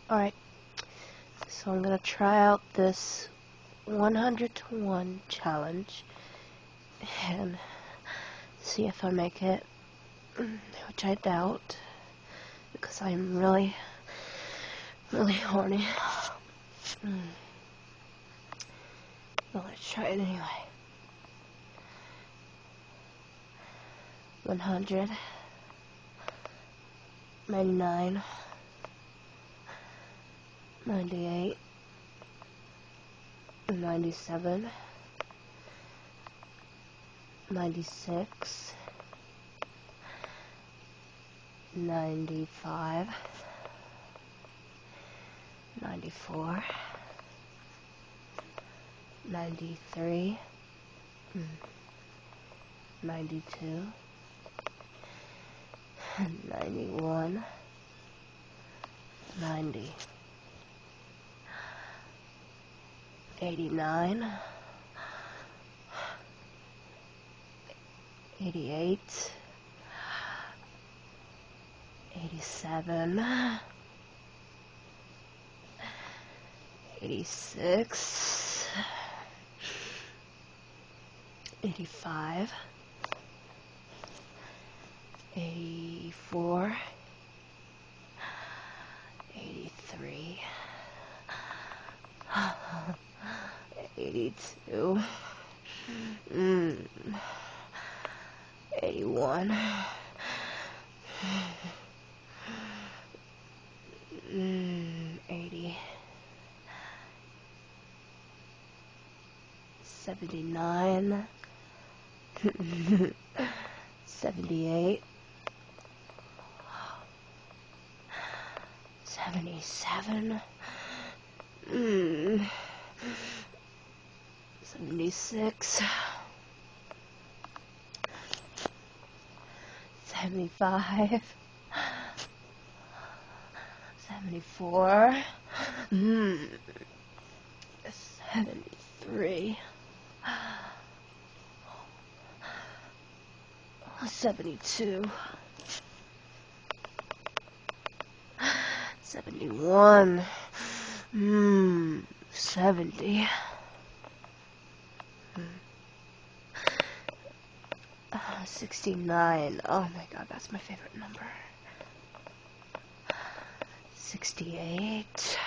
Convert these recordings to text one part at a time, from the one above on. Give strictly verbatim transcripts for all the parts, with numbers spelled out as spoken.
Alright, so I'm gonna try out this one hundred to one challenge and see if I make it, which I doubt because I'm really, really horny. Mm. But let's try it anyway. one hundred, ninety-nine, ninety-eight, ninety-seven, ninety-six, ninety-five, ninety-four, ninety-three, ninety-two, ninety-one, ninety, eighty-nine, eighty-eight, eighty-seven, eighty-six, eighty-five, eighty-four, eighty-three, eighty-two, mm, eighty-one, mm, eighty, seventy-nine, seventy-eight, seventy-seven, mm, seventy-six, seventy-five, seventy-four, mm, seventy-three, seventy-two, seventy-one, mm, seventy, mm, uh, sixty-nine, oh my god, that's my favorite number, sixty-eight,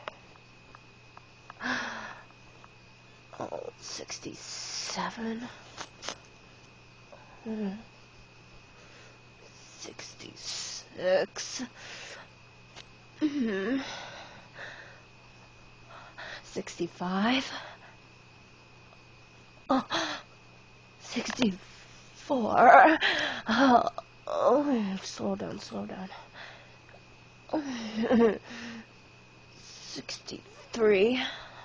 oh, sixty-seven, mm, sixty-six, mm, sixty-five, oh, sixty-four, oh, oh, slow down, slow down, sixty-three,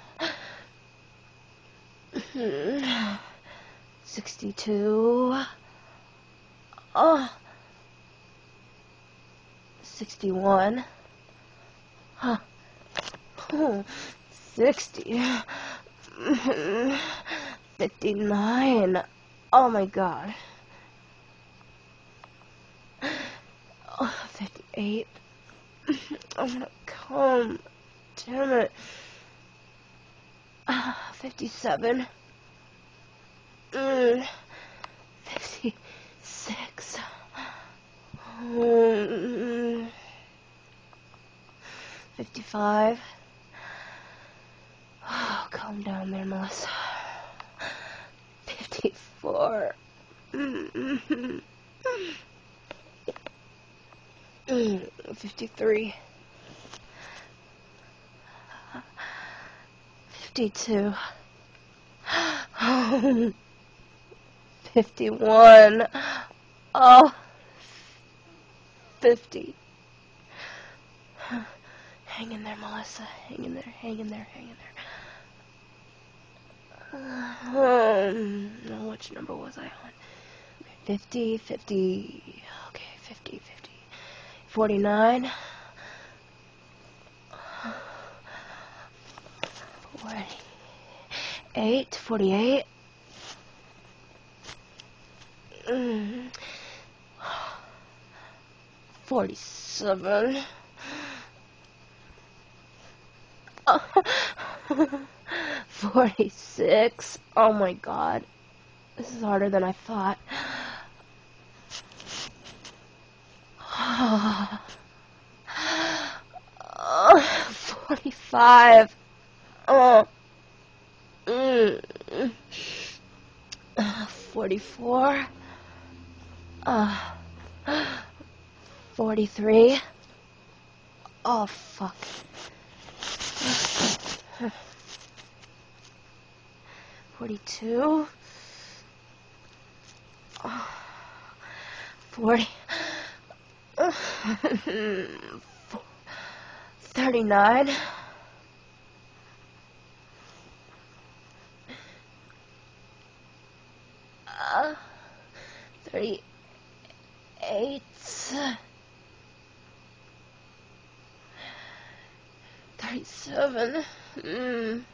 sixty-two, oh, sixty-one, huh, oh, sixty, fifty-nine, oh my god, oh, fifty-eight, I'm gonna come, damn it, uh, fifty-seven, mm, fifty-six, mm, fifty-five, oh, calm down there, Melissa, fifty-four, mm, mm, fifty-three, fifty-two, fifty-one, oh, fifty, hang in there, Melissa, hang in there, hang in there, hang in there, um, no, which number was I on, fifty, fifty, okay, fifty, fifty, forty-nine, forty-eight, forty-eight, mm, forty-seven, forty-six. Oh my god. This is harder than I thought. forty-five. Oh. Mm. forty-four. Uh. forty-three. Oh, fuck. forty-two. Oh. forty. thirty-nine. Uh, thirty-eight. thirty-seven. Mm.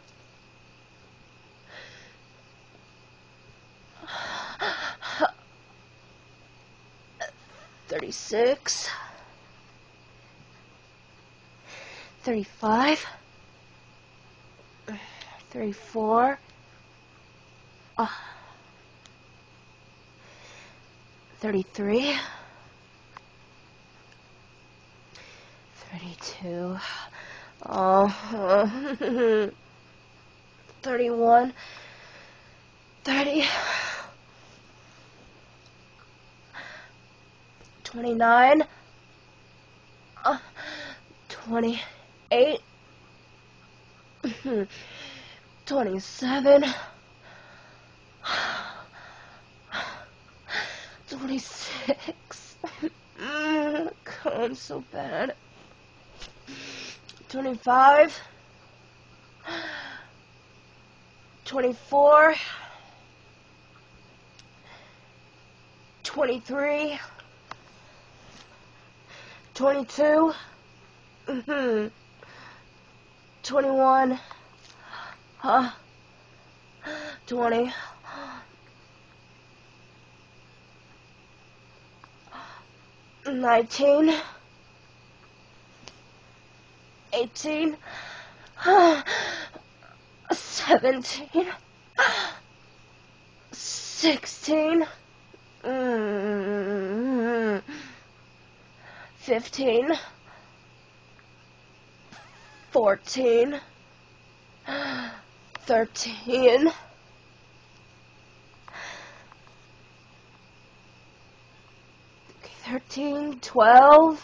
thirty-six. thirty-five. thirty-four. Uh, thirty-three. thirty-two. Oh. thirty-one. thirty. twenty-nine. Uh, twenty-eight. twenty-seven. twenty-six. Mm, God, I'm so bad. twenty-five. twenty-four. twenty-three. twenty-two. Mm-hmm. twenty-one. Huh? twenty. nineteen. eighteen. seventeen. sixteen. Mm, fifteen. fourteen. thirteen. thirteen. twelve.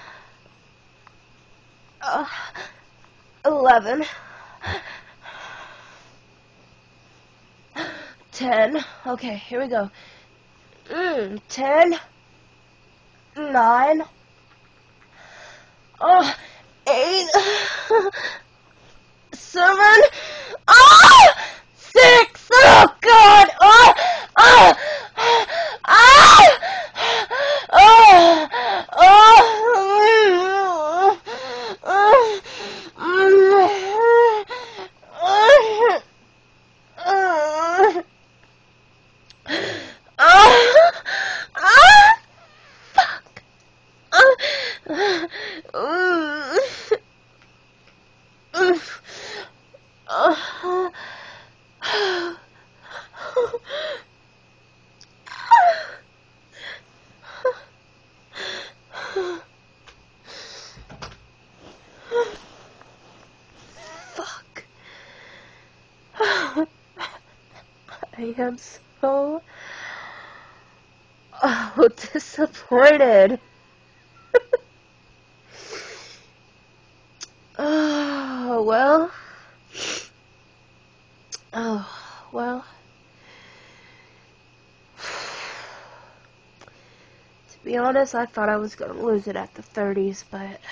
Uh, eleven. ten. Okay, here we go. Mm, ten. nine. Oh, eight. seven. Ah! six. Oh, God. Oh, oh, ah! Oh, oh, oh, oh, oh, oh, oh, fuck. Oh, oh, oh, fuck. I am so oh, disappointed. Oh, well. Oh, well. To be honest, I thought I was going to lose it at the thirties, but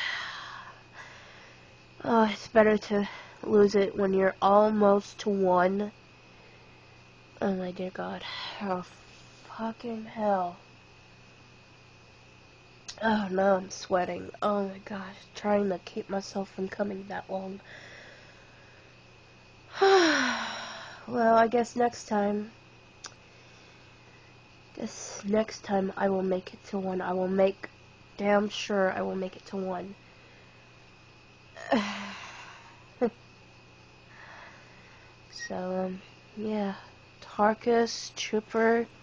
oh, it's better to lose it when you're almost to one. Oh my dear God. Oh, fucking hell. Oh no, I'm sweating. Oh my gosh, trying to keep myself from coming that long. Well, I guess next time, guess next time I will make it to one. I will make damn sure I will make it to one. So, um, yeah. Tarkus, Trooper,